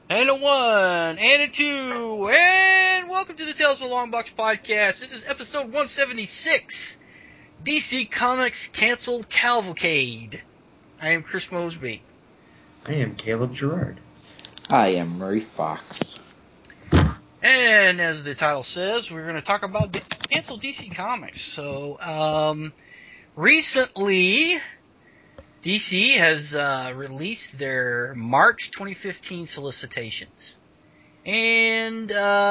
And a one, and a two, and welcome to the Tales from the Long Box podcast. This is episode 176, DC Comics Canceled Cavalcade. I am Chris Mosby. I am Caleb Gerard. I am Murray Fox. And as the title says, we're going to talk about canceled DC Comics. So, recently, DC has released their March 2015 solicitations. And,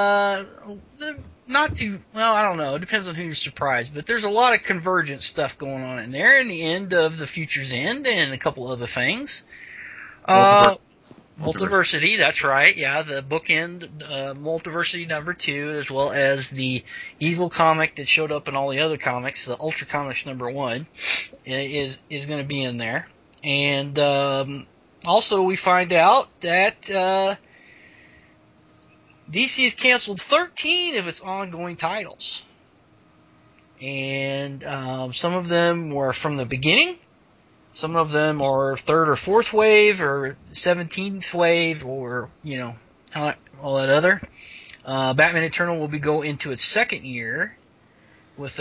not too, well, I don't know, it depends on who you're surprised, but there's a lot of convergent stuff going on in there, and the end of The Future's End, and a couple other things. Multiversity, that's right, yeah, the bookend, Multiversity number 2, as well as the evil comic that showed up in all the other comics, the Ultra Comics number 1, is going to be in there. And, also we find out that, DC has canceled 13 of its ongoing titles. And some of them were from the beginning. Some of them are third or fourth wave or 17th wave or, you know, all that other. Batman Eternal will go into its second year with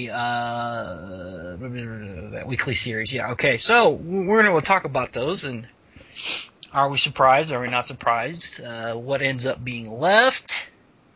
that weekly series. Yeah, okay. So we're going to talk about those, and are we surprised? Are we not surprised? What ends up being left?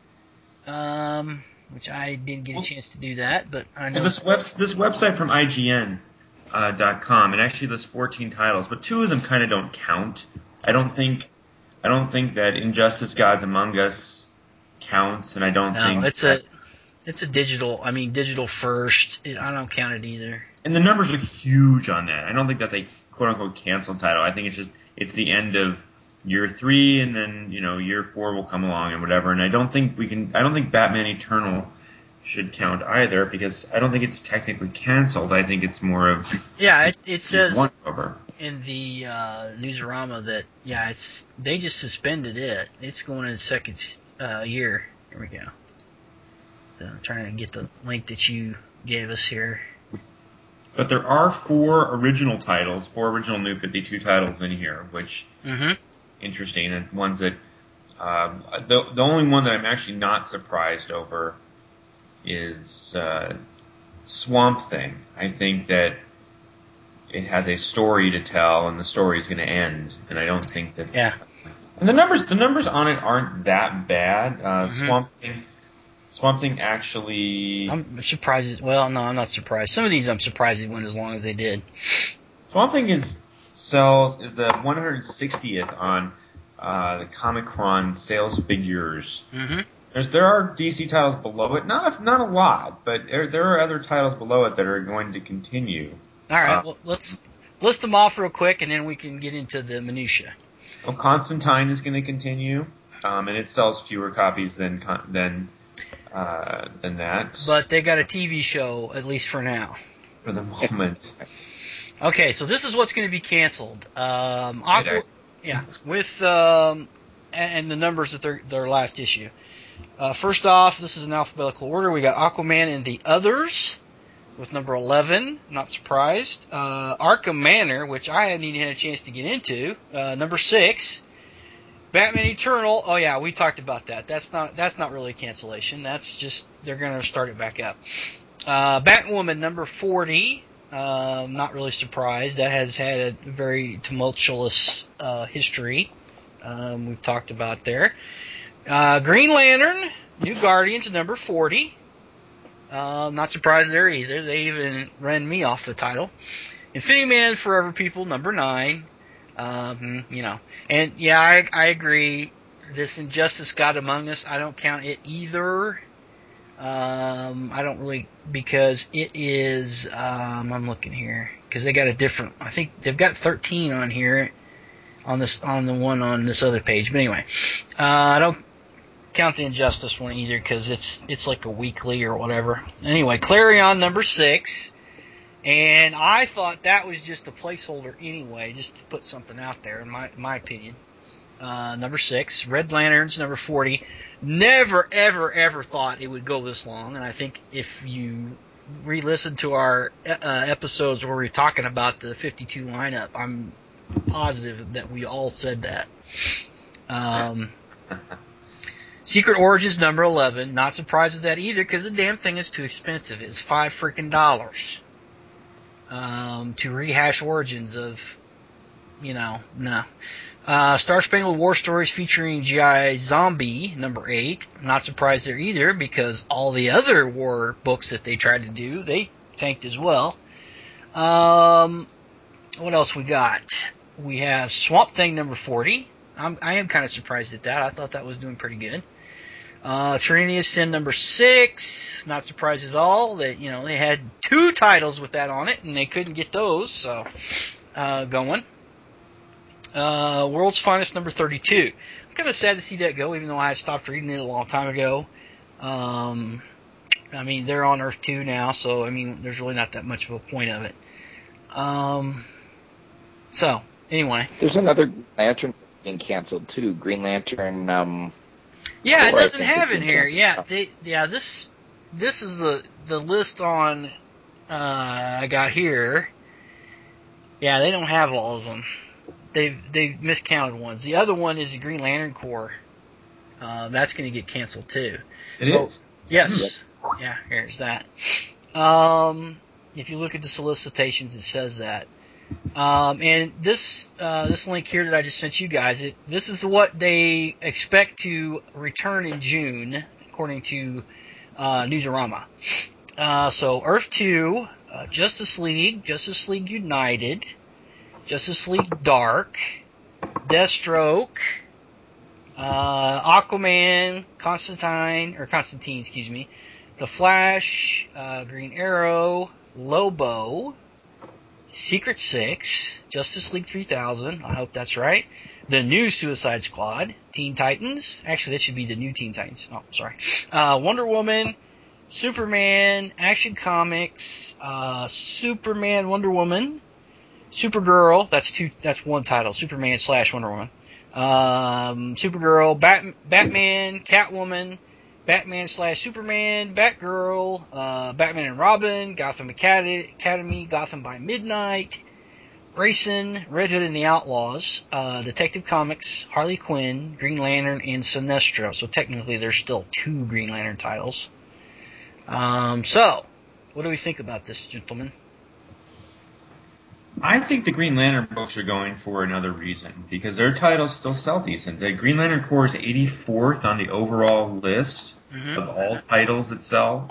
Which I didn't get a chance to do that, but I know. Well, this website from IGN.com, it actually lists 14 titles, but 2 of them kind of don't count. I don't think that Injustice: Gods Among Us counts, and I don't think it's a digital. I mean, digital first. I don't count it either. And the numbers are huge on that. I don't think that's a quote unquote canceled title. I think it's the end of year 3, and then year 4 will come along and whatever. And I don't think Batman Eternal should count either, because I don't think it's technically canceled. I think it's more of it says one over in the Newsarama that they just suspended it. It's going in its second year. Here we go. I'm trying to get the link that you gave us here. But there are 4 original New 52 titles in here, which interesting, and ones that the only one that I'm actually not surprised over is Swamp Thing. I think that it has a story to tell, and the story is going to end, and I don't think that. Yeah. And the numbers on it aren't that bad. Swamp Thing actually. I'm surprised. Well, no, I'm not surprised. Some of these I'm surprised it went as long as they did. Swamp Thing is the 160th on the Comic-Con sales figures. Mm-hmm. There are DC titles below it, not a lot, but there are other titles below it that are going to continue. All right, well, let's list them off real quick, and then we can get into the minutia. Well, Constantine is going to continue, and it sells fewer copies than that. But they got a TV show, at least for now. For the moment. Okay, so this is what's going to be canceled. And the numbers at their last issue. First off, this is in alphabetical order. We got Aquaman and the Others with number 11. Not surprised. Arkham Manor, which I hadn't even had a chance to get into. Number 6. Batman Eternal. Oh yeah, we talked about that. That's not really a cancellation. That's just they're going to start it back up. Batwoman number 40. Not really surprised. That has had a very tumultuous history. We've talked about there. Green Lantern, New Guardians, number 40. Not surprised there either. They even ran me off the title. Infinity Man, Forever People, number 9. And yeah, I agree. This Injustice: God Among Us, I don't count it either. I don't really, because it is, I'm looking here, because they got a different, I think they've got 13 on here, on the one on this other page, but anyway, I don't count the Injustice one either, because it's like a weekly or whatever. Anyway, Clarion number 6, and I thought that was just a placeholder anyway, just to put something out there, in my opinion. Number 6, Red Lanterns, number 40. Never, ever, ever thought it would go this long, and I think if you re-listen to our episodes where we're talking about the 52 lineup, I'm positive that we all said that. Secret Origins number 11. Not surprised at that either, because the damn thing is too expensive. It's $5 to rehash Origins of, no. Star Spangled War Stories featuring G.I. Zombie number 8. Not surprised there either, because all the other war books that they tried to do, they tanked as well. What else we got? We have Swamp Thing number 40. I am kind of surprised at that. I thought that was doing pretty good. Trinity of Sin number 6. Not surprised at all. That they had 2 titles with that on it, and they couldn't get those. So going. World's Finest number 32. I'm kind of sad to see that go, even though I had stopped reading it a long time ago. They're on Earth 2 now, so there's really not that much of a point of it. So anyway, there's another Green Lantern being canceled too. Green Lantern. Yeah, it doesn't have in here. This is the list on I got here. Yeah, they don't have all of them. They've miscounted ones. The other one is the Green Lantern Corps. That's going to get canceled too. It is? Yes. Yeah, here's that. If you look at the solicitations, it says that. And this link here that I just sent you guys, this is what they expect to return in June, according to Newsarama. So Earth 2, Justice League United, Justice League Dark, Deathstroke, Aquaman, Constantine, The Flash, Green Arrow, Lobo, Secret 6, Justice League 3000, I hope that's right, the new Suicide Squad, Teen Titans, actually that should be the new Teen Titans, oh, sorry, Wonder Woman, Superman, Action Comics, Superman, Wonder Woman, Supergirl, that's one title, Superman / Wonder Woman, Supergirl, Batman, Catwoman, Batman / Superman, Batgirl, Batman and Robin, Gotham Academy, Gotham by Midnight, Grayson, Red Hood and the Outlaws, Detective Comics, Harley Quinn, Green Lantern, and Sinestro. So technically there's still 2 Green Lantern titles. So, what do we think about this, gentlemen? I think the Green Lantern books are going for another reason, because their titles still sell decent. The Green Lantern Corps is 84th on the overall list of all titles that sell,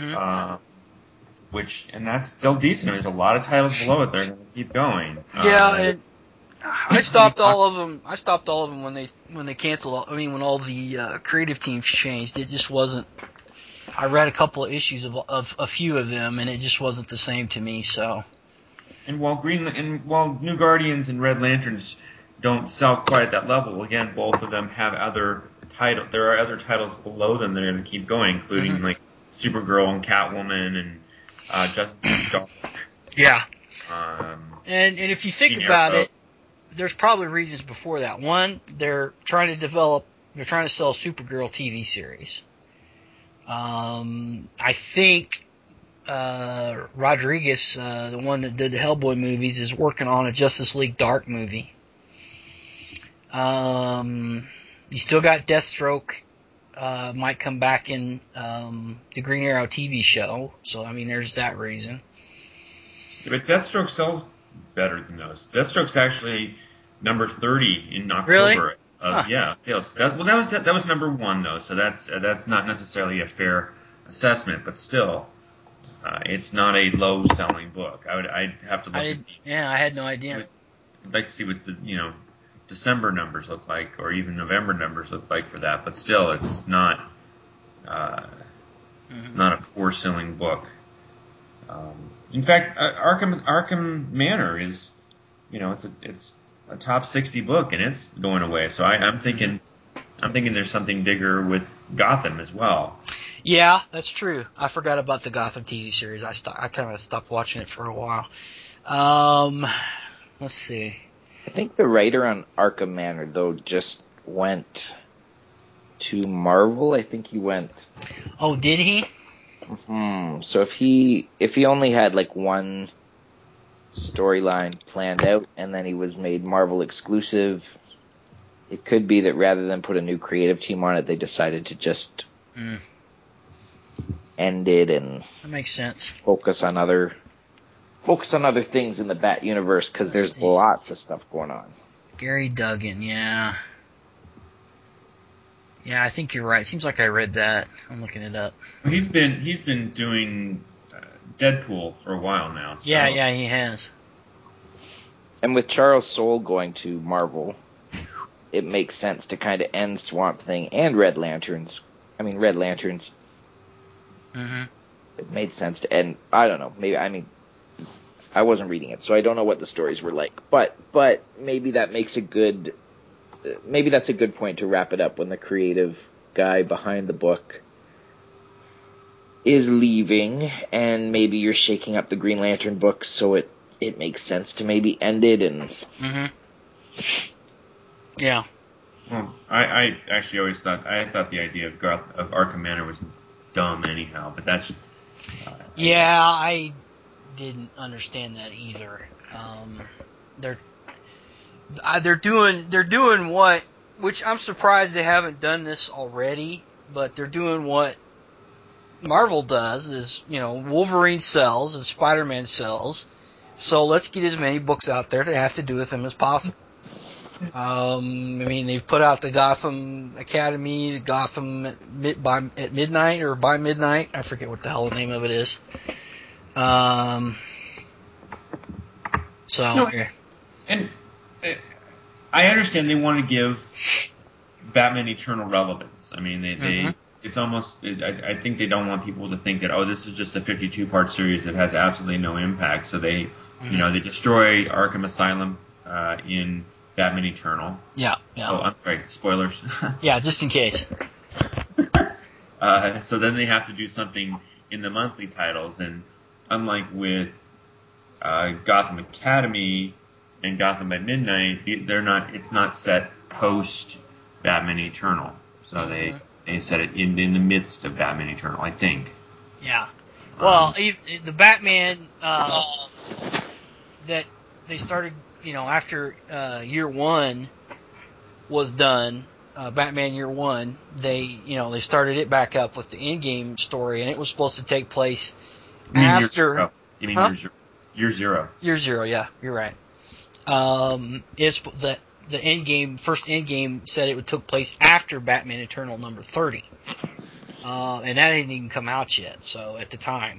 and that's still decent. There's a lot of titles below it. They're going to keep going. And I stopped all of them. I stopped all of them when they canceled. When all the creative teams changed, it just wasn't. I read a couple of issues of a few of them, and it just wasn't the same to me. So. And while New Guardians and Red Lanterns don't sell quite at that level, again, both of them have other titles. There are other titles below them that are going to keep going, including like Supergirl and Catwoman and Justice League Dark. Yeah. And if you think about it, there's probably reasons before that. One, they're trying to sell a Supergirl TV series. I think Rodriguez, the one that did the Hellboy movies, is working on a Justice League Dark movie. You still got Deathstroke, might come back in the Green Arrow TV show. So, there's that reason. Yeah, but Deathstroke sells better than those. Deathstroke's actually number 30 in October. Really? Yeah, sales. That was number 1 though, so that's not necessarily a fair assessment, but still. It's not a low-selling book. I'd have to look. I had no idea. I'd like to see what the December numbers look like, or even November numbers look like for that. But still, it's not. It's not a poor-selling book. In fact, Arkham Manor is, it's a top 60 book, and it's going away. So I'm thinking there's something bigger with Gotham as well. Yeah, that's true. I forgot about the Gotham TV series. I kind of stopped watching it for a while. Let's see. I think the writer on Arkham Manor, though, just went to Marvel. I think he went. Oh, did he? So if he only had like one storyline planned out, and then he was made Marvel exclusive, it could be that rather than put a new creative team on it, they decided to just end it and that makes sense. Focus on other things in the Bat universe because there's lots of stuff going on. Gary Duggan, yeah. Yeah, I think you're right. Seems like I read that. I'm looking it up. He's been doing Deadpool for a while now. So. Yeah, he has. And with Charles Soule going to Marvel, it makes sense to kind of end Swamp Thing and Red Lanterns. Mm-hmm. It made sense to end. I don't know. I wasn't reading it, so I don't know what the stories were like. But maybe that makes a good. Maybe that's a good point to wrap it up when the creative guy behind the book is leaving, and maybe you're shaking up the Green Lantern books, so it makes sense to maybe end it and. Mm-hmm. Yeah. Well, I actually always thought the idea of Arkham Manor was dumb anyhow, but that's. Yeah, I didn't understand that either. They're doing what, which I'm surprised they haven't done this already, but they're doing what Marvel does is, Wolverine sells and Spider-Man sells, so let's get as many books out there that have to do with them as possible. They've put out the Gotham Academy, the Gotham at midnight or by midnight. I forget what the hell the name of it is. And I understand they want to give Batman Eternal relevance. I mean, it's almost. I think they don't want people to think that this is just a 52-part series that has absolutely no impact. So they, they destroy Arkham Asylum in Batman Eternal. Yeah. Oh, I'm sorry, spoilers. Yeah, just in case. So then they have to do something in the monthly titles, and unlike with Gotham Academy and Gotham at Midnight, it's not set post Batman Eternal. So they set it in the midst of Batman Eternal, I think. Yeah. Well, the Batman that they started, after year one was done, Batman Year One, they started it back up with the Endgame story, and it was supposed to take place after. You mean Year Zero? Year Zero, yeah, you're right. It's the first Endgame said it took place after Batman Eternal number 30, and that didn't even come out yet. So at the time,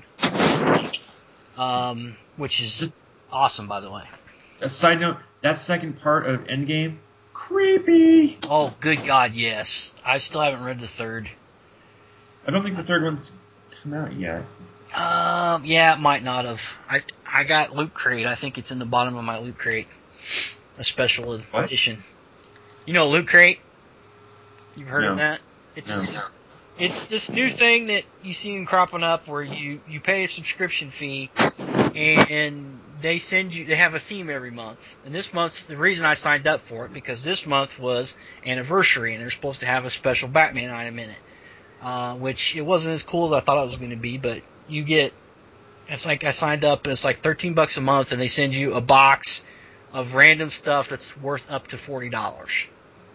which is awesome, by the way. A side note: that second part of Endgame. Creepy. Oh, good God, yes. I still haven't read the third. I don't think the third one's come out yet. Yeah, it might not have. I got Loot Crate. I think it's in the bottom of my Loot Crate. A special edition. You know Loot Crate? You've heard of that? It's this new thing that you see cropping up where you pay a subscription fee and they have a theme every month. And this month, the reason I signed up for it, because this month was anniversary and they're supposed to have a special Batman item in it. Which it wasn't as cool as I thought it was going to be, but it's like I signed up and it's like $13 a month and they send you a box of random stuff that's worth up to $40.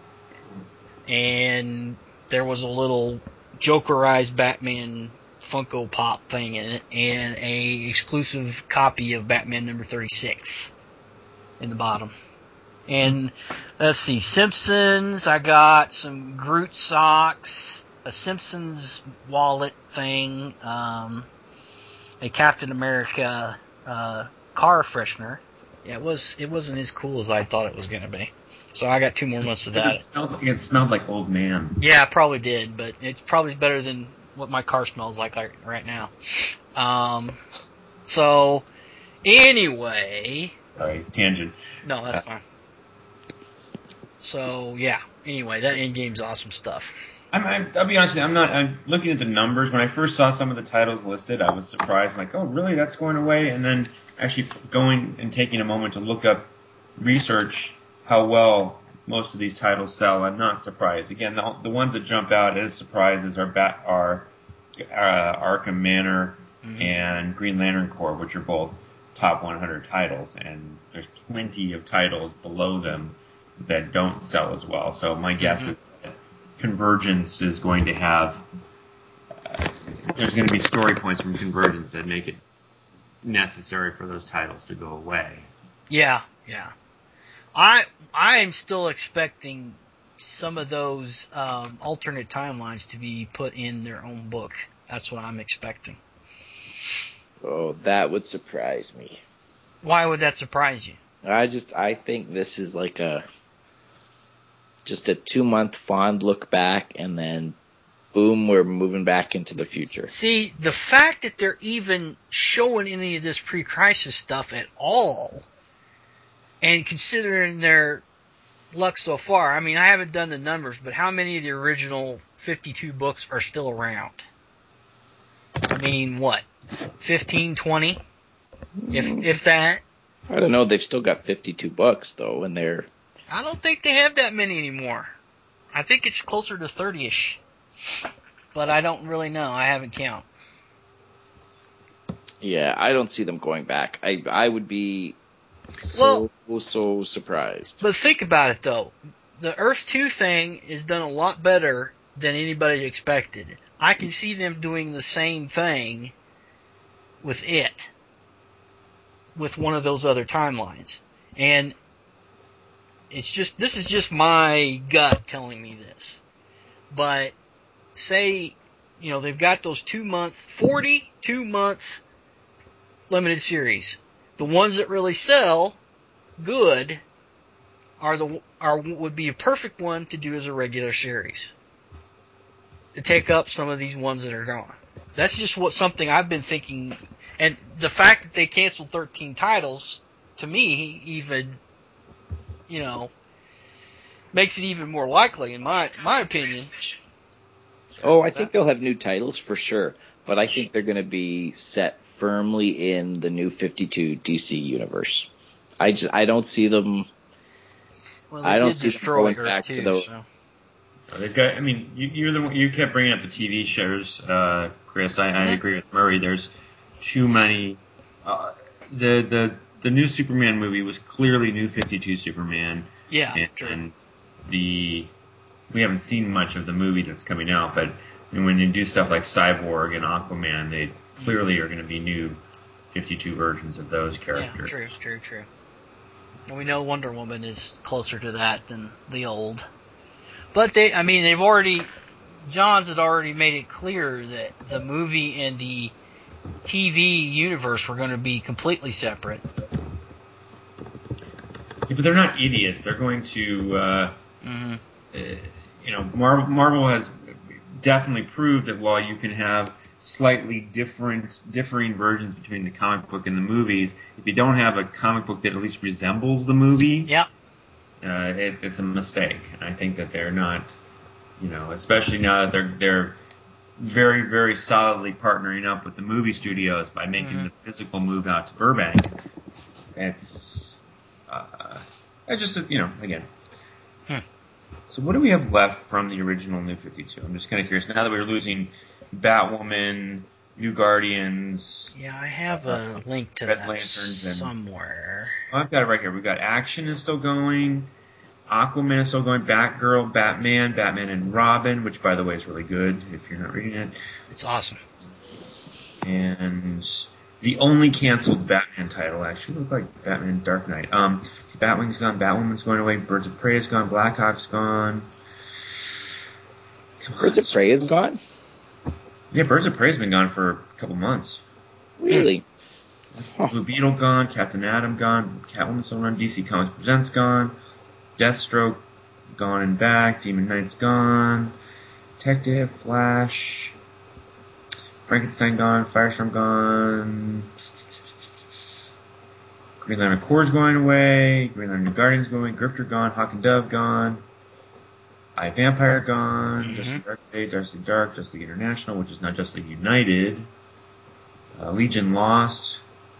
And there was a little Jokerized Batman Funko Pop thing in it, and a exclusive copy of Batman number 36 in the bottom. And let's see, Simpsons, I got some Groot socks, a Simpsons wallet thing, a Captain America car freshener. Yeah, it wasn't as cool as I thought it was going to be. So I got 2 more months of that. It smelled like Old Man. Yeah, it probably did, but it's probably better than what my car smells like right now. So, anyway. Sorry, tangent. No, that's fine. So, yeah. Anyway, that Endgame's awesome stuff. I'll be honest with you, I'm looking at the numbers. When I first saw some of the titles listed, I was surprised, like, oh, really, that's going away? And then actually going and taking a moment to look up, research how well most of these titles sell, I'm not surprised. Again, the ones that jump out as surprises are Arkham Manor and Green Lantern Corps, which are both top 100 titles, and there's plenty of titles below them that don't sell as well. So my guess is that Convergence is going to have there's going to be story points from Convergence that make it necessary for those titles to go away. Yeah. I am still expecting some of those alternate timelines to be put in their own book. That's what I'm expecting. Oh, that would surprise me. Why would that surprise you? I think this is like just a 2-month fond look back, and then boom, we're moving back into the future. See, the fact that they're even showing any of this pre-crisis stuff at all, and considering their luck so far, I mean, I haven't done the numbers, but how many of the original 52 books are still around? I mean, what, 15, 20? If that? I don't know. They've still got 52 books, though, and they're... I don't think they have that many anymore. I think it's closer to 30-ish. But I don't really know. I haven't counted. Yeah, I don't see them going back. I would be so surprised. But think about it, though. The Earth 2 thing is done a lot better than anybody expected. I can see them doing the same thing with it, with one of those other timelines. And this is just my gut telling me this. But say, they've got those 42-month limited series. The ones that really sell good would be a perfect one to do as a regular series. To take up some of these ones that are gone. That's just something I've been thinking. And the fact that they canceled 13 titles, to me, even, makes it even more likely, in my opinion. I think they'll have new titles for sure, but I think they're going to be set firmly in the new 52 DC universe. I don't see them. Well, I don't see them going Earth back too, to those. So. They've got. I mean, you kept bringing up the TV shows, Chris. I agree with Murray. There's too many. The new Superman movie was clearly New 52 Superman. Yeah, and we haven't seen much of the movie that's coming out, but when you do stuff like Cyborg and Aquaman, they clearly are going to be new 52 versions of those characters. Yeah, true. And we know Wonder Woman is closer to that than the old. But Johns had already made it clear that the movie and the TV universe were going to be completely separate. Yeah, but they're not idiots. They're going to, Marvel has definitely proved that while you can have slightly differing versions between the comic book and the movies, if you don't have a comic book that at least resembles the movie, it's a mistake. And I think that they're not, especially now that they're very, very solidly partnering up with the movie studios by making the physical move out to Burbank. It's just, again. So what do we have left from the original New 52? I'm just kind of curious. Now that we're losing Batwoman, New Guardians... Yeah, I have a link to Red that Lanterns somewhere. I've got it right here. We've got Action is still going. Aquaman is still going. Batgirl, Batman and Robin, which, by the way, is really good if you're not reading it. It's awesome. And the only canceled Batman title actually looked like Batman Dark Knight. Batwing's gone, Batwoman's going away, Birds of Prey is gone, Blackhawk's gone. Birds of Prey is gone? Yeah, Birds of Prey's been gone for a couple months. Really? Blue Beetle gone, Captain Atom gone, Catwoman's still run, DC Comics Presents gone, Deathstroke gone and back, Demon Knight's gone, Detective, Flash, Frankenstein gone, Firestorm gone, Green Lantern Corps going away, Green Lantern Guardians going, Grifter gone, Hawk and Dove gone, I Vampire gone, Justice League Dark Fate, Justice League Dark, Justice League International, which is now Justice League United, Legion Lost,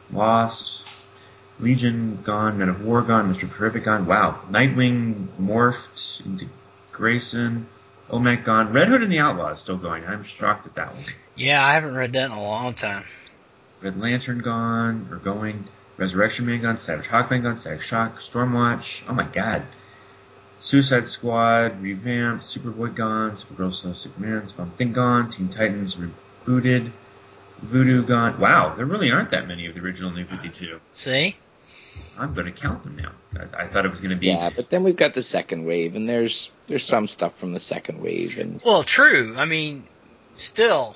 Legion gone, Men of War gone, Mr. Terrific gone, wow, Nightwing morphed into Grayson, OMAC gone, Red Hood and the Outlaws still going, I'm shocked at that one. Yeah, I haven't read that in a long time. Red Lantern gone, or going, Resurrection Man gone, Savage Hawkman gone, Savage Shock, Stormwatch, oh my god. Suicide Squad revamped, Superboy gone, Supergirl so Superman, Swamp Thing gone, Teen Titans rebooted, Voodoo gone. Wow, there really aren't that many of the original New 52. See? I'm going to count them now, guys. I thought it was going to be... Yeah, but then we've got the second wave, and there's some stuff from the second wave. And Well, true. I mean, still,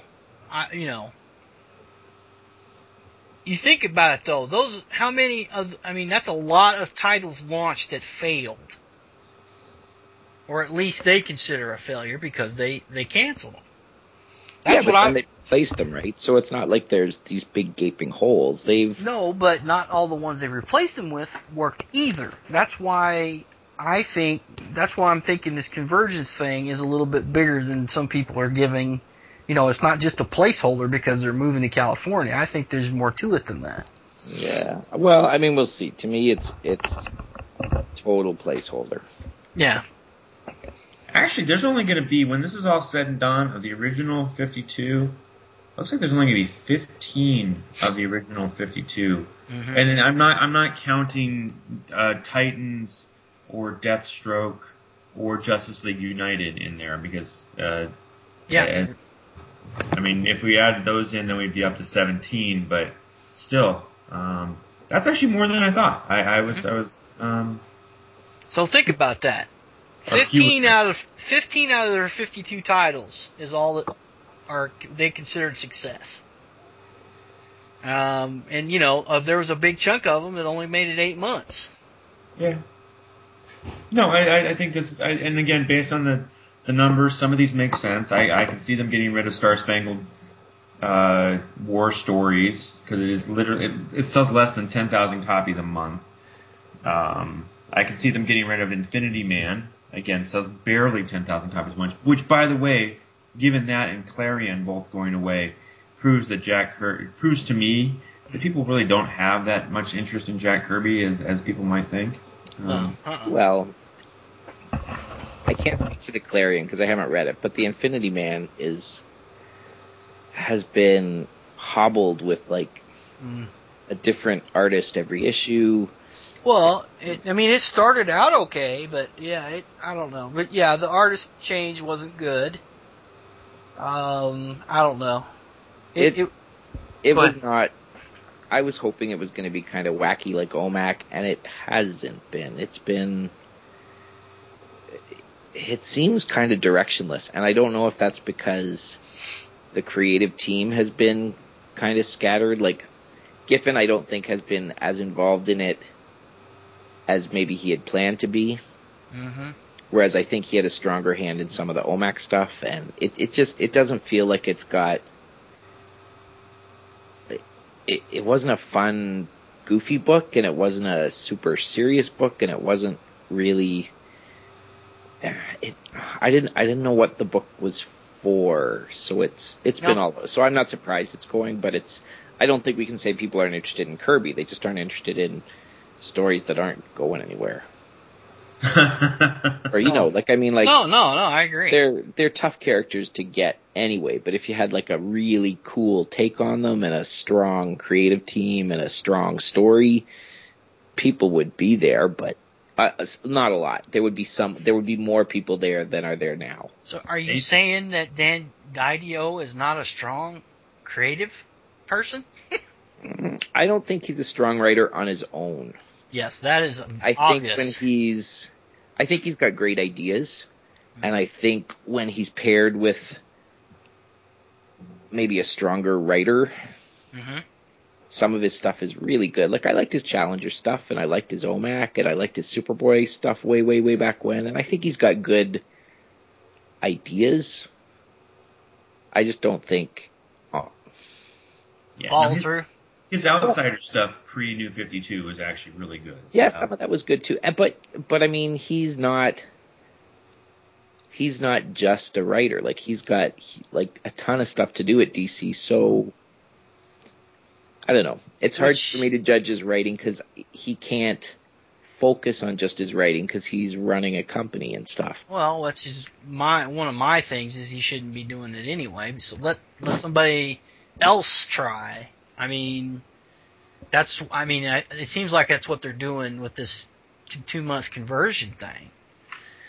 you think about it, though. That's a lot of titles launched that failed. Or at least they consider a failure because they canceled them. That's then they replaced them, right? So it's not like there's these big gaping holes. No, but not all the ones they replaced them with worked either. That's why I'm thinking this Convergence thing is a little bit bigger than some people are giving. It's not just a placeholder because they're moving to California. I think there's more to it than that. Yeah. Well, I mean, we'll see. To me, it's total placeholder. Yeah. Actually, there's only going to be, when this is all said and done, of the original 52, looks like there's only going to be 15 of the original 52. Mm-hmm. And I'm not counting Titans or Deathstroke or Justice League United in there because I mean, if we added those in, then we'd be up to 17. But still, that's actually more than I thought. I was. So think about that. 15 out of their 52 titles is all that they considered success. And there was a big chunk of them that only made it 8 months. Yeah. No, I think this is, and again, based on the numbers, some of these make sense. I can see them getting rid of Star Spangled War Stories because it is literally it sells less than 10,000 copies a month. I can see them getting rid of Infinity Man. Again, sells barely 10,000 copies a month, which, by the way, given that and Clarion both going away, proves to me that people really don't have that much interest in Jack Kirby as people might think. Well, I can't speak to the Clarion because I haven't read it, but the Infinity Man has been hobbled with a different artist every issue. Well, it started out okay, but yeah, I don't know. But yeah, the artist change wasn't good. I don't know. It was not. I was hoping it was going to be kind of wacky like OMAC, and it hasn't been. It seems kind of directionless, and I don't know if that's because the creative team has been kind of scattered. Like, Giffen, I don't think has been as involved in it as maybe he had planned to be. Mm-hmm. Whereas I think he had a stronger hand in some of the OMAC stuff, and it doesn't feel like it's got. It wasn't a fun, goofy book, and it wasn't a super serious book, and it wasn't really. I didn't know what the book was for, so it's been all. So I'm not surprised it's going, but I don't think we can say people aren't interested in Kirby. They just aren't interested in stories that aren't going anywhere. Or no, I agree. They're tough characters to get anyway, but if you had a really cool take on them and a strong creative team and a strong story, people would be there, but not a lot. There would be more people there than are there now. So are you saying that Dan Didio is not a strong creative person? I don't think he's a strong writer on his own. Yes, that is obvious. I think he's got great ideas, and I think when he's paired with maybe a stronger writer, some of his stuff is really good. I liked his Challenger stuff, and I liked his OMAC, and I liked his Superboy stuff way, way, way back when, and I think he's got good ideas. I just don't think... follow through? His Outsider stuff pre-New 52 was actually really good. Yeah, some of that was good too. But I mean, he's not just a writer. He's got a ton of stuff to do at DC. So I don't know. It's hard for me to judge his writing because he can't focus on just his writing because he's running a company and stuff. Well, that's just one of my things is he shouldn't be doing it anyway. So let somebody else try. I mean, it seems like that's what they're doing with this 2-month conversion thing.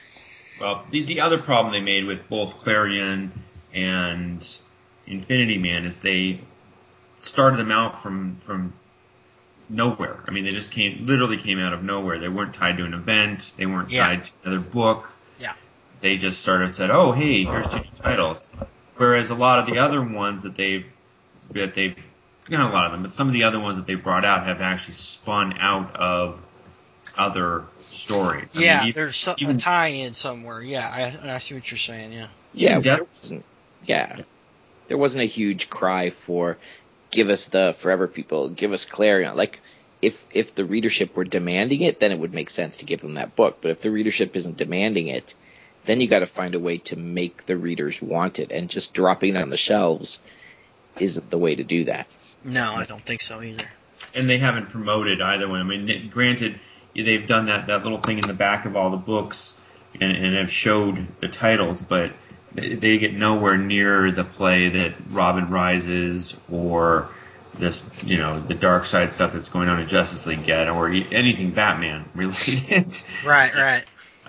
Well, the other problem they made with both Clarion and Infinity Man is they started them out from nowhere. I mean, they just literally came out of nowhere. They weren't tied to an event. They weren't tied to another book. Yeah. They just sort of said, "Oh, hey, here's 2 new titles." Whereas a lot of the other ones that they've not a lot of them, but some of the other ones that they brought out have actually spun out of other stories. Yeah, I mean, there's a tie-in somewhere. Yeah, I see what you're saying. Yeah. There wasn't a huge cry for give us the Forever People, give us Clarion. Like, if the readership were demanding it, then it would make sense to give them that book. But if the readership isn't demanding it, then you got to find a way to make the readers want it. And just dropping it on the shelves isn't the way to do that. No, I don't think so either. And they haven't promoted either one. I mean, granted, they've done that little thing in the back of all the books and have showed the titles, but they get nowhere near the play that Robin Rises or this, the Dark Side stuff that's going on in Justice League get, or anything Batman related. Right.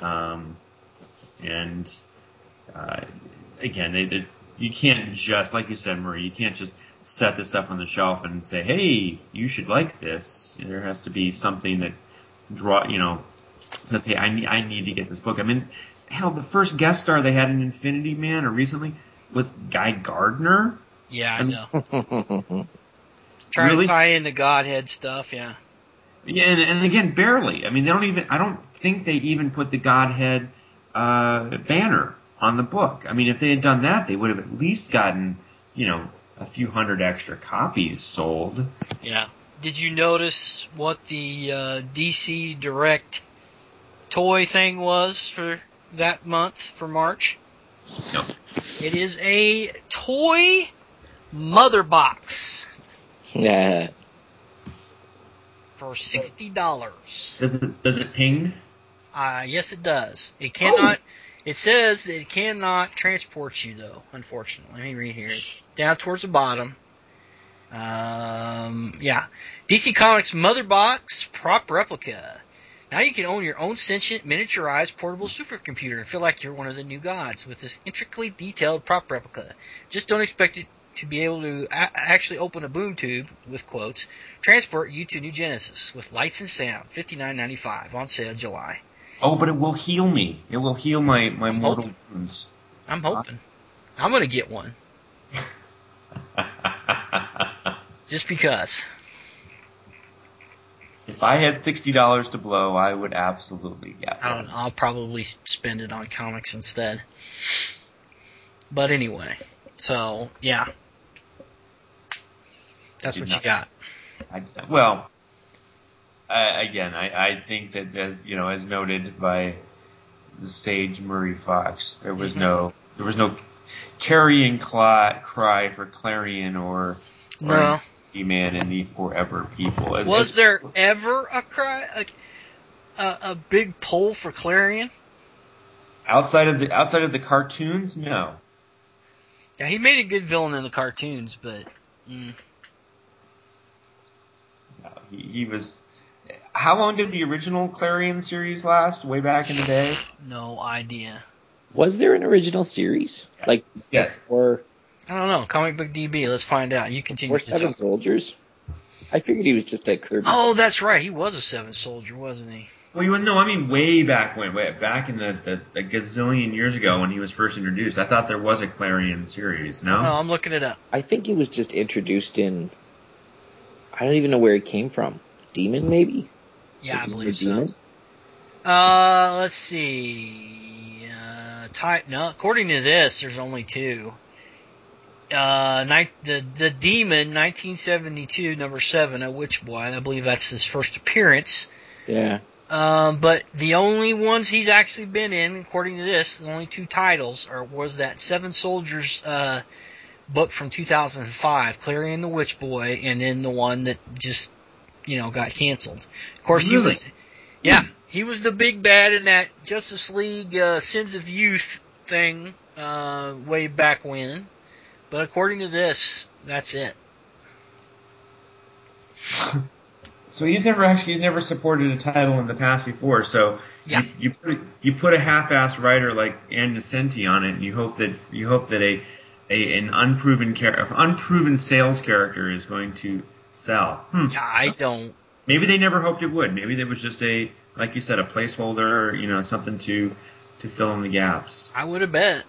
Again, you can't just, like you said, Marie, you can't just set this stuff on the shelf and say, hey, you should like this. There has to be something that says, hey, I need to get this book. I mean, hell, the first guest star they had in Infinity Man or recently was Guy Gardner. Yeah, I know. Trying to tie in the Godhead stuff, yeah. Yeah, and again, barely. I mean, I don't think they even put the Godhead banner on the book. I mean, if they had done that, they would have at least gotten, a few hundred extra copies sold. Yeah. Did you notice what the DC Direct toy thing was for that month, for March? No. It is a toy mother box. Yeah. For $60. Does it ping? Yes, it does. It cannot. Oh. It says it cannot transport you, though, unfortunately. Let me read here. It's down towards the bottom. Yeah. DC Comics Mother Box Prop Replica. Now you can own your own sentient, miniaturized, portable supercomputer and feel like you're one of the new gods with this intricately detailed prop replica. Just don't expect it to be able to actually open a boom tube, with quotes, transport you to New Genesis with lights and sound, $59.95, on sale July. Oh, but it will heal me. It will heal my mortal wounds. I'm hoping. I'm going to get one. Just because. If I had $60 to blow, I would absolutely get one. I don't know. I'll probably spend it on comics instead. But anyway. So, yeah. That's what you got. I think that, as noted by the sage Murray Fox, there was no carrying cry for Clarion or E-Man and the Forever People. Was there ever a cry, a big pull for Clarion? Outside of the cartoons, no. Yeah, he made a good villain in the cartoons, but no, he was. How long did the original Clarion series last? Way back in the day? No idea. Was there an original series? Yes. Or I don't know. Comic Book DB. Let's find out. You continue to talk. 7 Soldiers? I figured he was just a Kirby. Oh, that's right. He was a 7 Soldier, wasn't he? Well, I mean way back in the gazillion years ago when he was first introduced. I thought there was a Clarion series. No, I'm looking it up. I think he was just introduced in. I don't even know where he came from. Demon, maybe. Yeah, I believe so. Demon? Let's see. No, according to this, there's only 2. The Demon, 1972, number 7, a Witch Boy. I believe that's his first appearance. Yeah. But the only ones he's actually been in, according to this, the only 2 titles was that 7 Soldiers book from 2005, Clarion the Witch Boy, and then the one that just got canceled. Of course, really? he was the big bad in that Justice League Sins of Youth thing way back when. But according to this, that's it. So he's never supported a title in the past before. So Yeah. You put a half-assed writer like Ann Nesenti on it, and you hope that an unproven sales character is going to sell. I don't. Maybe they never hoped it would. Maybe there was just like you said, a placeholder, or, something to fill in the gaps. I would have bet.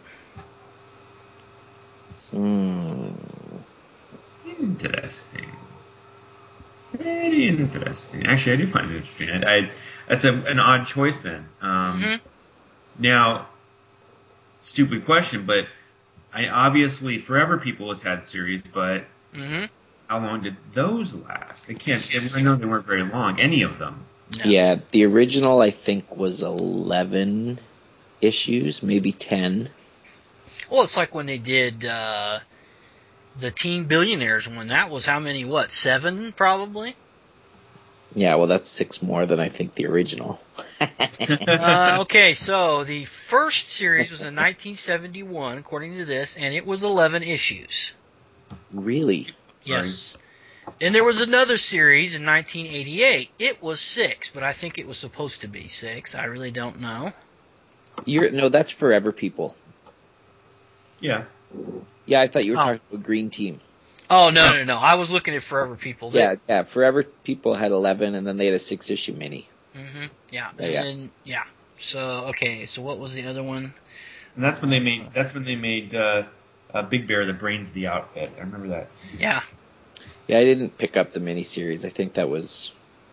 Interesting. Very interesting. Actually, I do find it interesting. That's an odd choice then. Now, stupid question, but obviously Forever People has had series, but how long did those last? I know they weren't very long, any of them. No. Yeah, the original I think was 11 issues, maybe 10. Well, it's like when they did the Teen Billionaires one. That was how many? 7 probably? Yeah, well, that's 6 more than I think the original. Okay, so the first series was in 1971, according to this, and it was 11 issues. Really? Yes. And there was another series in 1988. It was 6, but I think it was supposed to be 6. I really don't know. No, that's Forever People. Yeah. Yeah, I thought you were talking about Green Team. Oh, no. I was looking at Forever People. Yeah, Forever People had 11, and then they had a 6-issue mini. Yeah. So, okay, so what was the other one? And that's when they made Big Bear the brains of the outfit. I remember that. Yeah. Yeah, I didn't pick up the miniseries. I think that was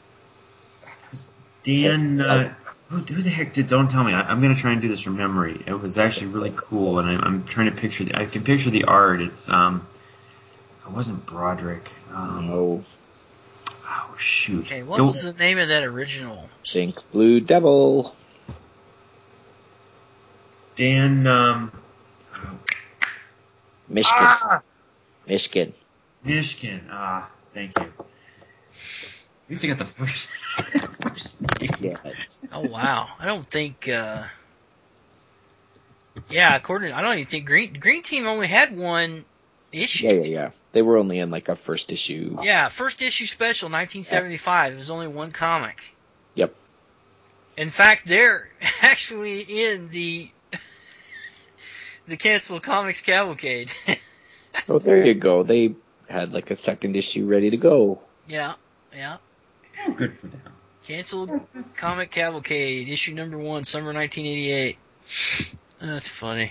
Dan. Who the heck did? Don't tell me. I'm going to try and do this from memory. It was actually really cool, and I'm trying to picture. I can picture the art. It's it wasn't Broderick. No. Oh shoot. Okay, what was the name of that original? Pink Blue Devil. Dan. Mishkin. Mishkin. Thank you. You forgot the first name. Yes. Oh wow. I don't think. I don't even think Green Team only had one issue. Yeah. They were only in like a first issue. Yeah, first issue special, 1975. It was only one comic. Yep. In fact, they're actually in the Cancel Comics Cavalcade. Oh, there you go. They had like a second issue ready to go. Yeah. Oh, good for them. Canceled Comic Cavalcade, issue number 1, summer 1988. That's funny.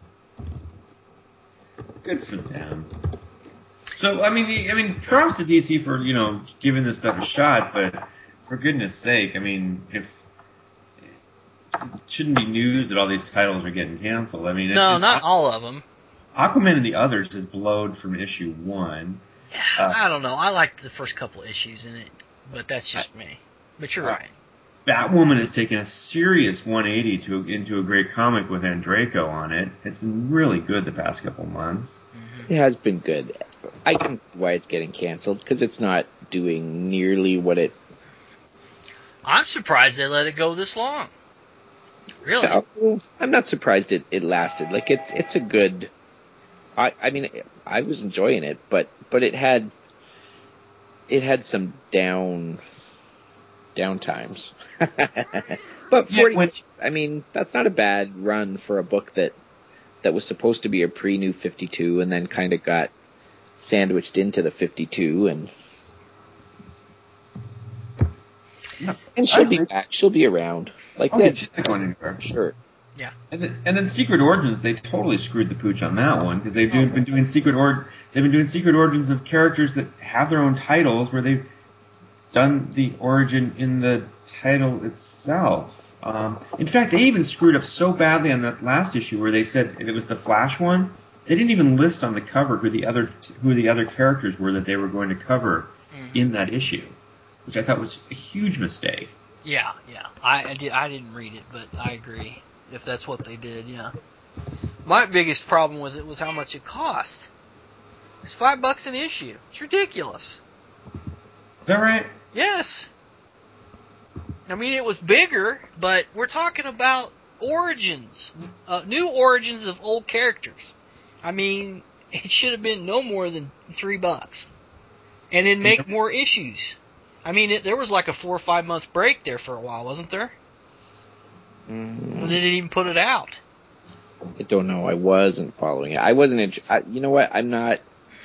Good for them. So, I mean, props to DC for, giving this stuff a shot, but for goodness sake, I mean, if it shouldn't be news that all these titles are getting canceled. I mean, not all of them. Aquaman and the Others is blowed from issue 1. I don't know. I liked the first couple issues in it, but that's just me. But you're right. Batwoman has taken a serious 180 into a great comic with Andreyko on it. It's been really good the past couple months. Mm-hmm. It has been good. I can see why it's getting canceled, because it's not doing nearly what it... I'm surprised they let it go this long. Really? I'm not surprised it lasted. Like, it's a good... I mean, I was enjoying it, but it had some down times. But 40, I mean, that's not a bad run for a book that was supposed to be a pre-New 52 and then kind of got sandwiched into the 52 and she'll be back. She'll be around. Like she's not going anywhere. Sure. Yeah. And then Secret Origins, they totally screwed the pooch on that one because they've been doing Secret Origins of characters that have their own titles where they've done the origin in the title itself. In fact, they even screwed up so badly on that last issue where they said if it was the Flash one, they didn't even list on the cover who the other characters were that they were going to cover in that issue, which I thought was a huge mistake. Yeah. I didn't read it, but I agree. If that's what they did, yeah. My biggest problem with it was how much it cost. It's $5 an issue. It's ridiculous. Is that right? Yes. I mean, it was bigger, but we're talking about origins, new origins of old characters. I mean, it should have been no more than $3, and then make more issues. I mean, there was like a 4 or 5 month break there for a while, wasn't there? They didn't even put it out. I don't know. I wasn't following it. I wasn't. You know what? I'm not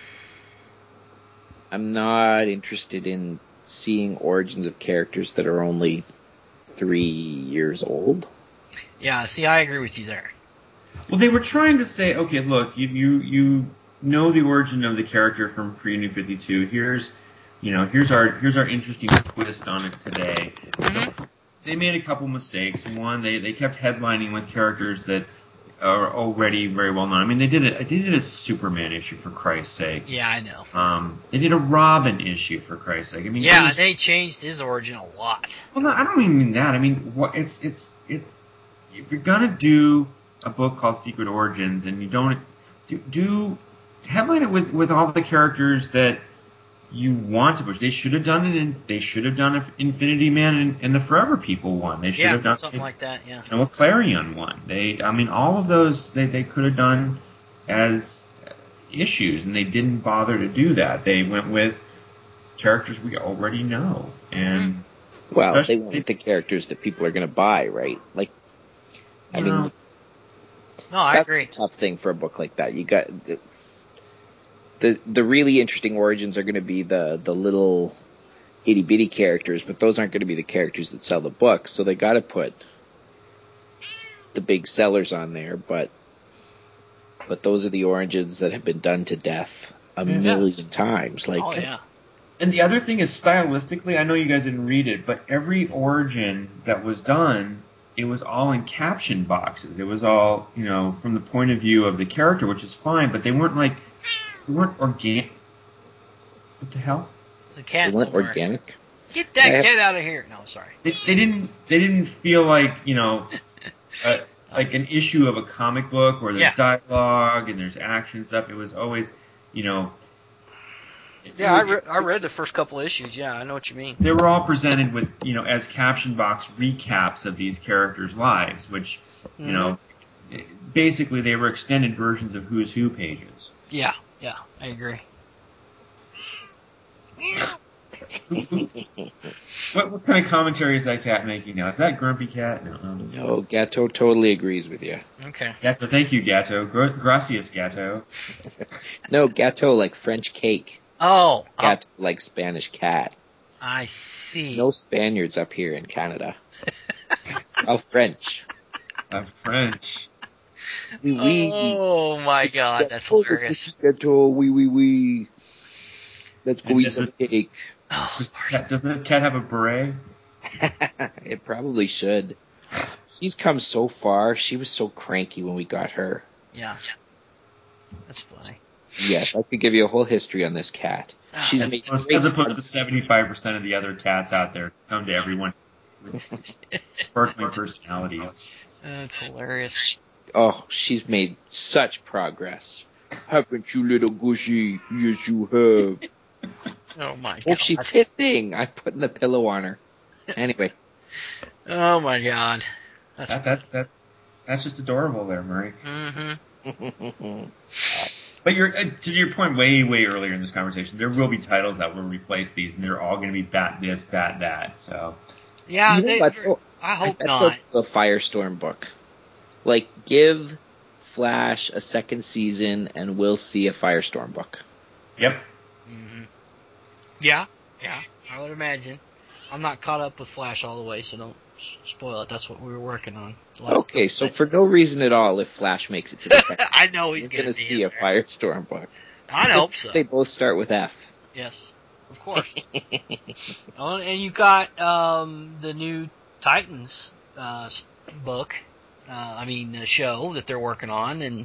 interested in seeing origins of characters that are only 3 years old. Yeah. See, I agree with you there. Well, they were trying to say, okay, look, you know the origin of the character from Pre-New 52. Here's our interesting twist on it today. Mm-hmm. They made a couple mistakes. One, they kept headlining with characters that are already very well known. I mean, they did a Superman issue, for Christ's sake. Yeah, I know. They did a Robin issue, for Christ's sake. I mean, yeah, they changed his origin a lot. Well, no, I don't even mean that. I mean, if you're gonna do a book called Secret Origins, and you don't do headline it with all the characters that you want to push. They should have done it. They should have done Infinity Man and the Forever People one. They should have done something like that. Yeah, a Clarion one. All of those they could have done as issues, and they didn't bother to do that. They went with characters we already know, and well, they went with the characters that people are going to buy, right? Like, I mean, no, I agree. That's a tough thing for a book like that. You got the really interesting origins are going to be the little itty bitty characters, but those aren't going to be the characters that sell the book. So they got to put the big sellers on there, but those are the origins that have been done to death a million times. Like, oh yeah. And the other thing is, stylistically, I know you guys didn't read it, but every origin that was done, it was all in caption boxes. It was all, from the point of view of the character, which is fine, but they weren't organic. What the hell? There's a cat they weren't somewhere. Organic. Get that cat out of here! No, sorry. They didn't feel like like an issue of a comic book where there's dialogue and there's action stuff. It was always, Yeah, I read the first couple issues. Yeah, I know what you mean. They were all presented with, as caption box recaps of these characters' lives, which, basically they were extended versions of Who's Who pages. Yeah, I agree. What kind of commentary is that cat making now? Is that Grumpy Cat? No, Gatto totally agrees with you. Okay. Gatto, thank you, Gatto. Gracias, Gatto. No, Gatto like French cake. Oh. Gatto like Spanish cat. I see. No Spaniards up here in Canada. Oh, French. French. Oh my God, that's hilarious. Gatto, oui. Let's go eat some cake. Oh, doesn't the cat have a beret? It probably should. She's come so far. She was so cranky when we got her. Yeah. That's funny. Yes, I could give you a whole history on this cat. She's as opposed to 75% of the other cats out there come to everyone with sparkling personalities. That's hilarious. Oh, she's made such progress. Haven't you, little gushy? Yes, you have. Oh my God. Oh, she's hissing. I'm putting the pillow on her. Anyway. Oh my God. That's just adorable there, Murray. Mm-hmm. But to your point way earlier in this conversation, there will be titles that will replace these, and they're all going to be bat this, bat that. So yeah, I hope not. The Firestorm book, like, give Flash a second season, and we'll see a Firestorm book. Yep. Mm-hmm. Yeah, I would imagine. I'm not caught up with Flash all the way, so don't spoil it. That's what we were working on. Okay, so for no reason at all, if Flash makes it to the second, I know he's going to see a Firestorm book. I hope so. They both start with F. Yes, of course. And you got the new Titans book. Show that they're working on, and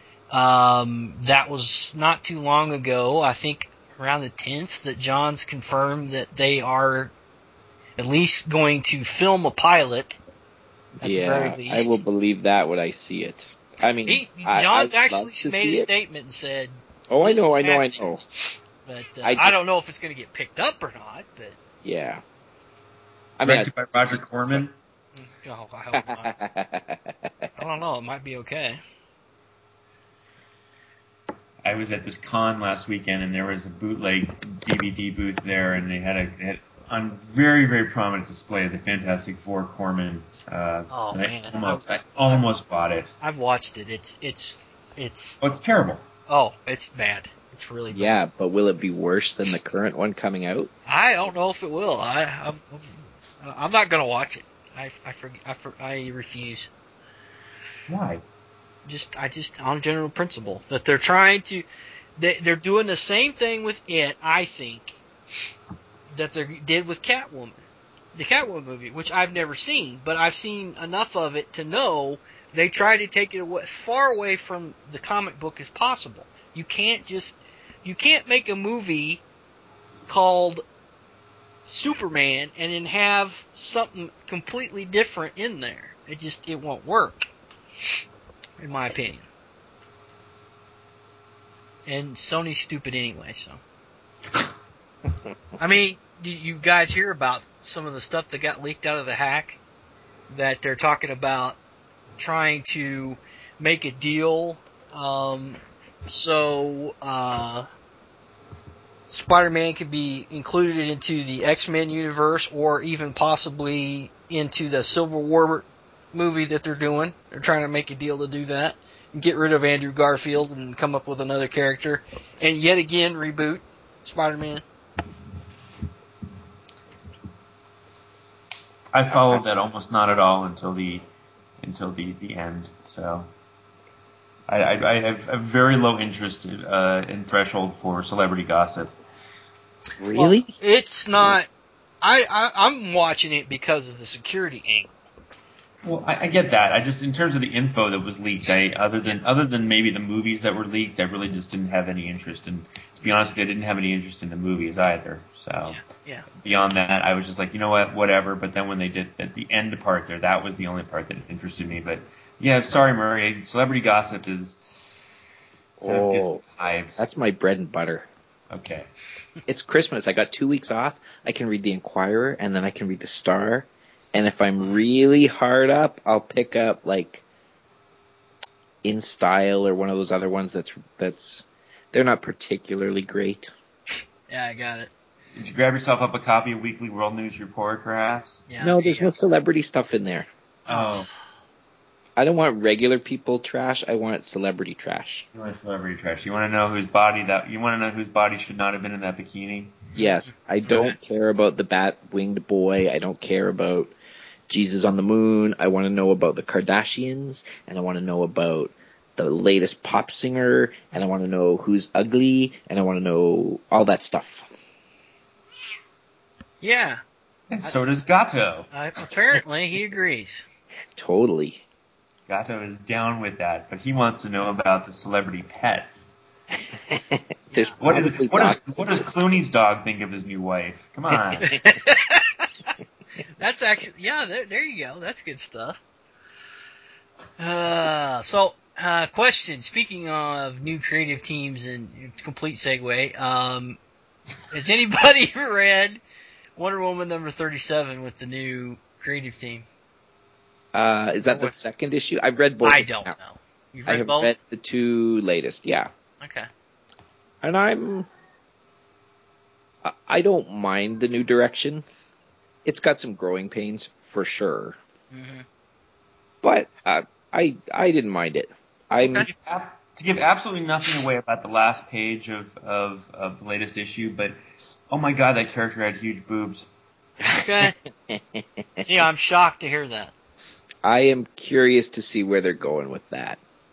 that was not too long ago. I think around the 10th that John's confirmed that they are at least going to film a pilot. At the very least. I will believe that when I see it. I mean, John's actually made a statement and said, "Oh, I know." But I don't know if it's going to get picked up or not. But yeah, directed by Roger Corman. Oh, I hope not. I don't know. It might be okay. I was at this con last weekend, and there was a bootleg DVD booth there, and they had on very, very prominent display the Fantastic Four Corman. Oh man, I almost bought it. I've watched it. Oh, it's terrible. Oh, it's bad. It's really bad. Yeah, but will it be worse than the current one coming out? I don't know if it will. I'm not gonna watch it. I refuse. Why? I just on general principle that they're trying to, they're doing the same thing with it. I think that they did with Catwoman, the Catwoman movie, which I've never seen, but I've seen enough of it to know they try to take it far away from the comic book as possible. You can't make a movie called Superman and then have something completely different in there. It won't work, in my opinion. And Sony's stupid anyway, so. I mean, do you guys hear about some of the stuff that got leaked out of the hack? That they're talking about trying to make a deal, so Spider-Man could be included into the X-Men universe, or even possibly into the Civil War movie that they're doing. They're trying to make a deal to do that. And get rid of Andrew Garfield and come up with another character. And yet again, reboot Spider-Man. I followed that almost not at all until the end. So I have a very low interest in threshold for celebrity gossip. Really? Well, it's not. I'm watching it because of the security angle. Well, I get that. I just, in terms of the info that was leaked, other than maybe the movies that were leaked, I really just didn't have any interest in. To be honest with you, I didn't have any interest in the movies either. So yeah. Beyond that, I was just like, you know what, whatever. But then when they did at the end part there, that was the only part that interested me. But yeah, sorry, Murray. Celebrity gossip is. That's my bread and butter. Okay. It's Christmas. I got 2 weeks off. I can read the Inquirer, and then I can read the Star. And if I'm really hard up, I'll pick up like In Style or one of those other ones that's they're not particularly great. Yeah, I got it. Did you grab yourself up a copy of Weekly World News Report, perhaps? Yeah, no, there's no celebrity stuff in there. Oh. I don't want regular people trash. I want celebrity trash. You want celebrity trash. You want to know whose body should not have been in that bikini? Yes, I don't care about the bat-winged boy. I don't care about Jesus on the moon. I want to know about the Kardashians, and I want to know about the latest pop singer, and I want to know who's ugly, and I want to know all that stuff. Yeah. And so does Gato. Apparently, he agrees. Totally. Gato is down with that, but he wants to know about the celebrity pets. What does Clooney's dog think of his new wife? Come on. That's actually, there you go. That's good stuff. Question. Speaking of new creative teams and complete segue, has anybody read Wonder Woman number 37 with the new creative team? Is that the second issue? I've read both. I don't know. You've read both? I have read the two latest, yeah. Okay. And I don't mind the new direction. It's got some growing pains, for sure. Mm-hmm. But I didn't mind it. To give absolutely nothing away about the last page of the latest issue, but oh my god, that character had huge boobs. Okay. See, I'm shocked to hear that. I am curious to see where they're going with that.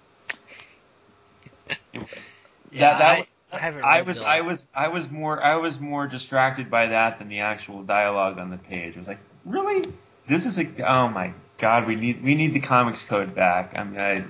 I was more distracted by that than the actual dialogue on the page. I was like, really? This is oh my god, we need the comics code back. Now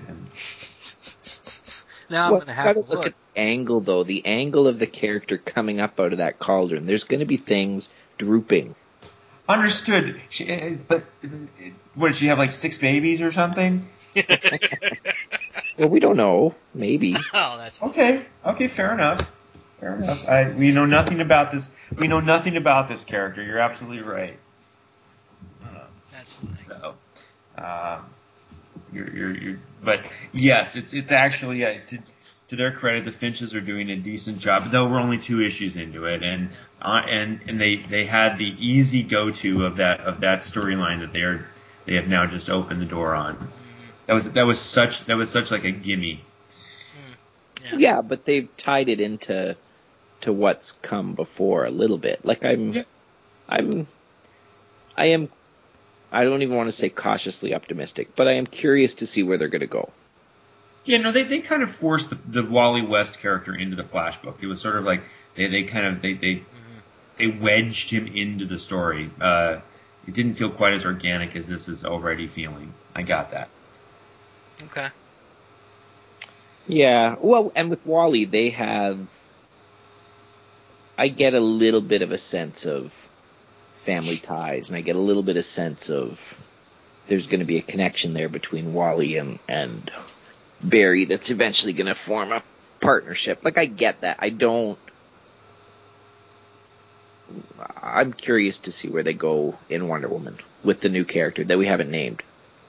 I'm going to have to look at the angle, though. The angle of the character coming up out of that cauldron. There's going to be things drooping. Understood. But what, did she have like 6 babies or something? Well, we don't know. Maybe. Oh, that's funny. Okay, fair enough. We know nothing about this. We know nothing about this character. You're absolutely right. That's funny. So, but yes, it's actually to their credit, the Finches are doing a decent job, though we're only 2 issues into it, and they had the easy go-to of that storyline that they have now just opened the door on. That was such like a gimme. Yeah, but they've tied it into what's come before a little bit. Like I am. I don't even want to say cautiously optimistic, but I am curious to see where they're going to go. Yeah, no, they kind of forced the Wally West character into the Flash book. It was sort of like they wedged him into the story. It didn't feel quite as organic as this is already feeling. I got that. Okay. Yeah, well, and with Wally, I get a little bit of a sense of family ties, and I get a little bit of sense of there's going to be a connection there between Wally and Barry that's eventually going to form a partnership. Like, I get that. I'm curious to see where they go in Wonder Woman with the new character that we haven't named.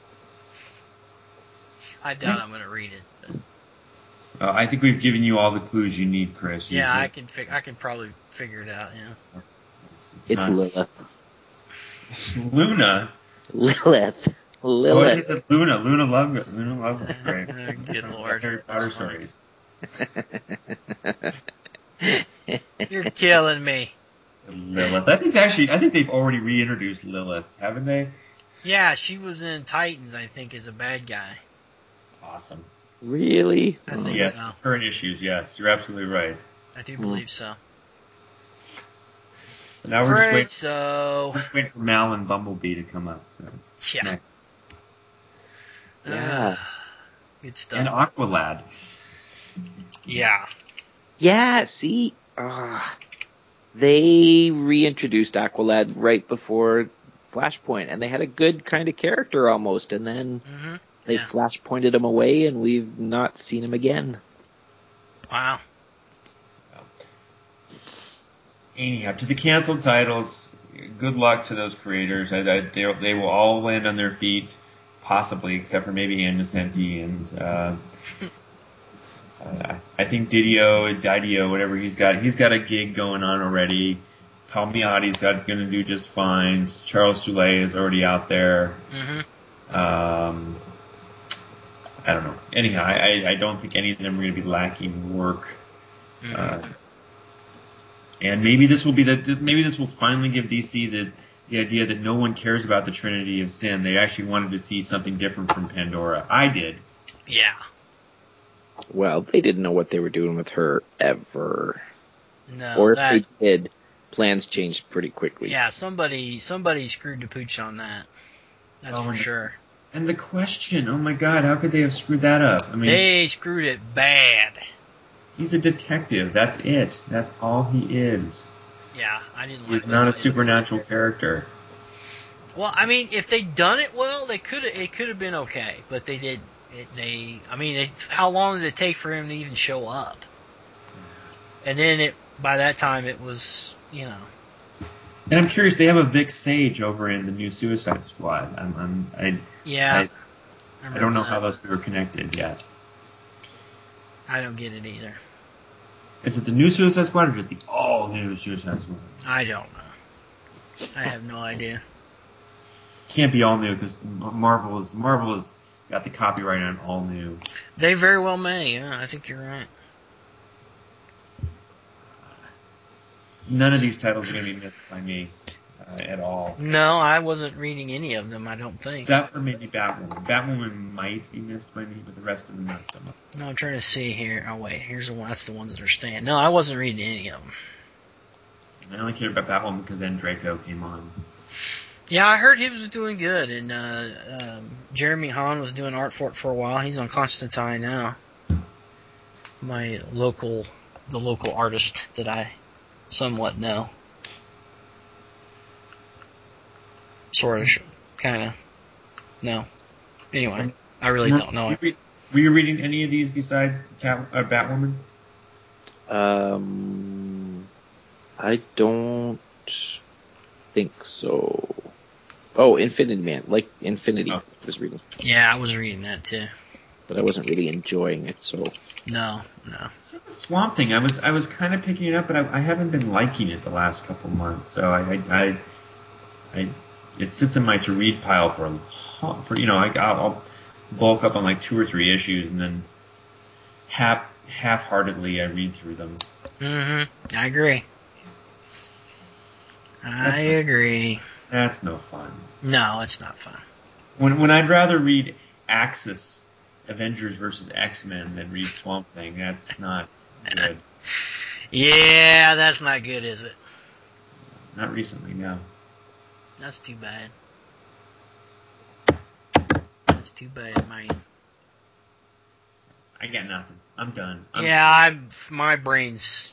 I doubt I'm going to read it. But... I think we've given you all the clues you need, Chris. I can probably figure it out. Yeah. It's Lilith. It's Luna. Lilith. Oh, I said Luna. Luna Lovegood. Right. Good Lord. Harry Potter stories. You're killing me. Lilith. I think they've already reintroduced Lilith, haven't they? Yeah, she was in Titans, I think, as a bad guy. Awesome. Really? I think yes, so. Current issues, yes. You're absolutely right. I do believe so. Now we're just waiting for Mal and Bumblebee to come up. So. Yeah. Yeah. Good stuff. And Aqualad. Yeah. Yeah, see? They reintroduced Aqualad right before Flashpoint, and they had a good kind of character almost, and then they Flashpointed him away, and we've not seen him again. Wow. Anyhow, to the canceled titles, good luck to those creators. They will all land on their feet, possibly, except for maybe Ann Nocenti and I think Didio, whatever he's got a gig going on already. Palmiotti's going to do just fine. Charles Soule is already out there. I don't know. Anyhow, I don't think any of them are going to be lacking work. And maybe this will finally give DC the idea that no one cares about the Trinity of Sin. They actually wanted to see something different from Pandora. I did. Yeah. Well, they didn't know what they were doing with her ever. No. Or if they did, plans changed pretty quickly. Yeah, somebody screwed the pooch on that. That's for sure. And the Question, oh my God, how could they have screwed that up? I mean, they screwed it bad. He's a detective. That's it. That's all he is. Yeah, I didn't like. He's not a supernatural character. Well, I mean, if they'd done it well, it could have been okay, but they did. How long did it take for him to even show up? And then by that time it was, And I'm curious. They have a Vic Sage over in the new Suicide Squad. I don't know how those two are connected yet. I don't get it either. Is it the new Suicide Squad or is it the all new Suicide Squad? I don't know. I have no idea. Can't be all new because Marvel has got the copyright on all new. They very well may. Yeah, I think you're right. None of these titles are going to be missed by me at all. No, I wasn't reading any of them, I don't think. Except for maybe Batwoman. Batwoman might be missed by me, but the rest of them not so much. No, I'm trying to see here. Oh, wait. Here's the one. That's the ones that are staying. No, I wasn't reading any of them. I only cared about Batwoman because then Draco came on. Yeah, I heard he was doing good, and Jeremy Hahn was doing art for it for a while. He's on Constantine now. The local artist that I somewhat know. Sort of, kind of. No. Anyway, I really don't know. Were you reading any of these besides Batwoman? I don't think so. Oh, Infinity Man. Like Infinity. I was reading. Yeah, I was reading that too. but I wasn't really enjoying it. So No. Swamp Thing. I was kind of picking it up, but I haven't been liking it the last couple months. So I it sits in my to read pile for I'll bulk up on like 2 or 3 issues and then half-heartedly I read through them. I agree. I agree. That's no fun. No, it's not fun. When I'd rather read Axis, Avengers versus X-Men than read Swamp Thing, that's not good. Yeah, that's not good, is it? Not recently, no. That's too bad. That's too bad, man. I got nothing. I'm done. My brain's,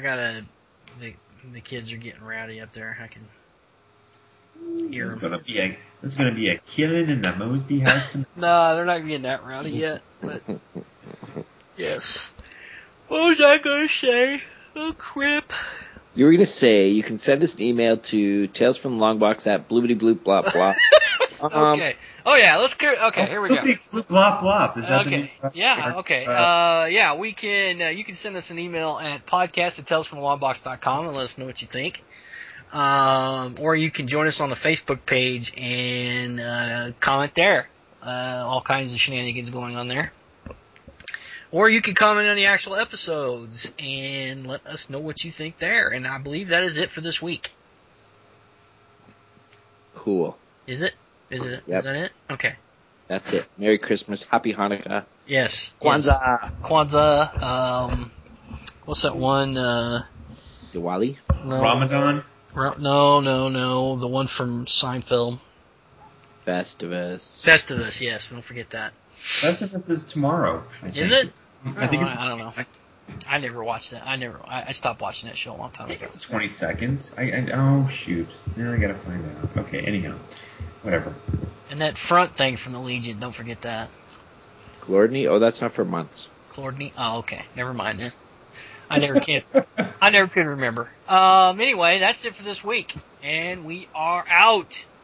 the kids are getting rowdy up there. I can hear them. There's gonna be a killing in the Mosby house. No, they're not getting that rowdy yet, but yes. What was I gonna say? Oh, crap. you were going to say you can send us an email to talesfromthelongbox@bloopity-bloop-blop-blop. Okay. Oh yeah, let's go. Okay, here we go. Blop blop. Is that Okay. Yeah. Okay. we can. You can send us an email at podcast@talesfromthelongbox.com and let us know what you think. Or you can join us on the Facebook page and comment there. All kinds of shenanigans going on there. Or you can comment on the actual episodes and let us know what you think there. And I believe that is it for this week. Cool. Is it? Is it? Yep. Is that it? Okay. That's it. Merry Christmas. Happy Hanukkah. Yes. Kwanzaa. Yes. Kwanzaa. What's that one? Diwali. No. Ramadan. No. The one from Seinfeld. Festivus. Festivus. Yes. Don't forget that. Festivus is tomorrow. Is it? I think it's. I don't know. I never watched that. I stopped watching that show a long time ago. It's the 22nd. Oh shoot! Now I gotta find out. Okay. Anyhow, whatever. And that front thing from the Legion. Don't forget that. Glordny? Oh, that's not for months. Glordny? Oh, okay. Never mind then. I never could remember. Anyway, that's it for this week. And we are out.